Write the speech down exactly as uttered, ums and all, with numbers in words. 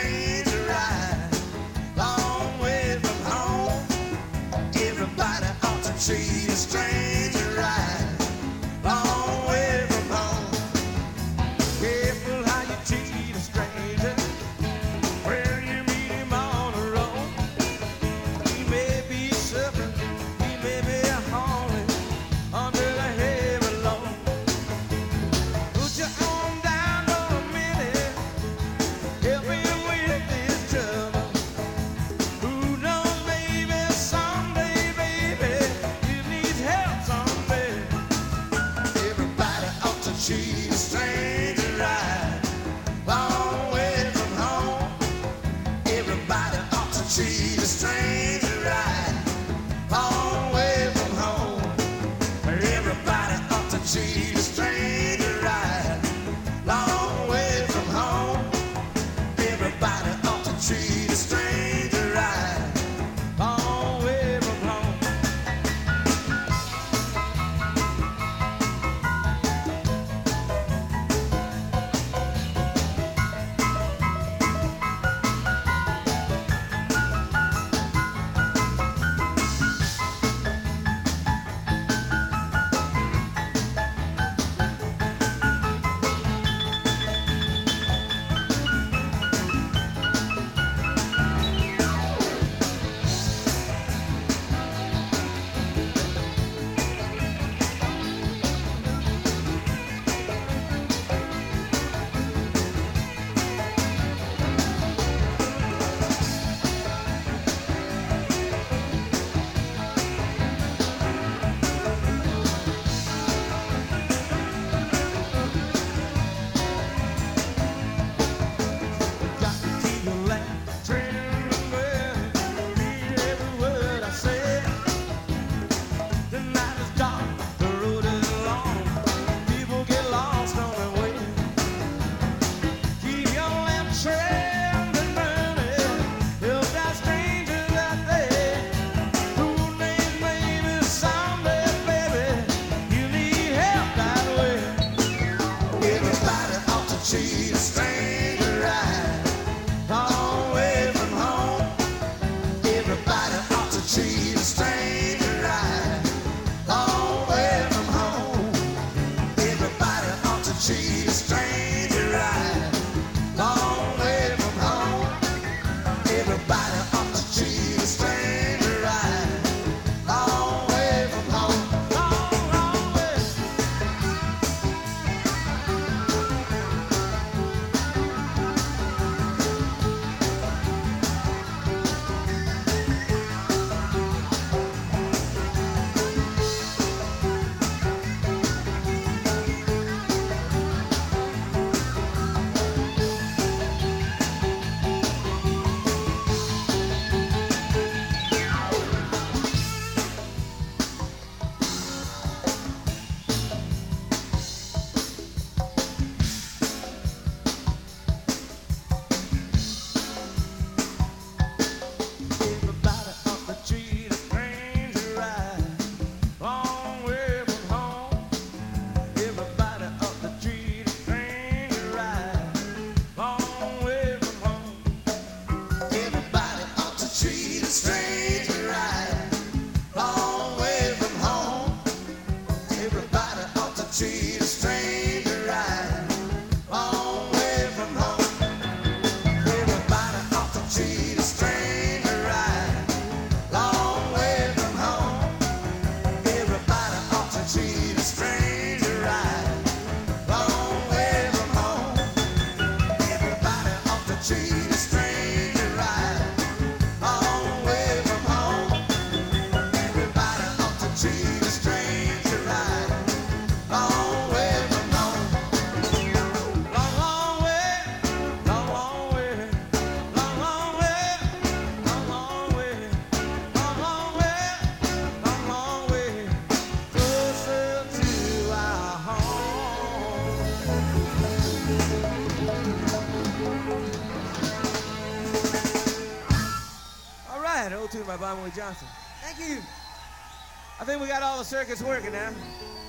stranger ride, long way from home. Everybody ought to treat a stranger right, long way from home. Careful how you treat a stranger when you meet him on the road. He may be suffering, he may be hauling under the heavy load. Put your arm down for a minute, help him with his trouble. Who knows, baby, someday, baby, you need help someday. Everybody ought to treat a stranger right, long way from home. Everybody ought to treat a stranger right, long way from home. Everybody ought to treat a stranger right, long way from home. Everybody ought to treat a stranger right, long way from home. Got to keep your laugh, training well, read every word I say. The night is dark, the road is long, people get lost on their way. Keep your lamp trimmed and burning, help that stranger that day. Who knows, maybe someday, baby, you need help that way. Everybody ought to treat a stranger right, long way from home. Everybody ought to treat a stranger right, long way from home. Everybody ought to treat a stranger right, long way from home. Everybody ought to treat a stranger right, long way from home. Long, long way. Everybody ought to treat a stranger right, long way from home. Everybody ought to treat a stranger right, long way from home. Everybody ought to treat a stranger right, long way from home. Everybody ought to treat a stranger right, long way from home. Everybody ought to treat a stranger right, long way from home. Everybody ought to treat a stranger right, long way from home. Everybody ought to treat a stranger right, long way from home. Everybody ought to treat a stranger right, long way from home. Long, long way, long, long way, long, long way, long, long way, long, long way, long, long way, closer to our home. All right, old tune by Bob Johnson. Thank you. I think we got all the circuits working now.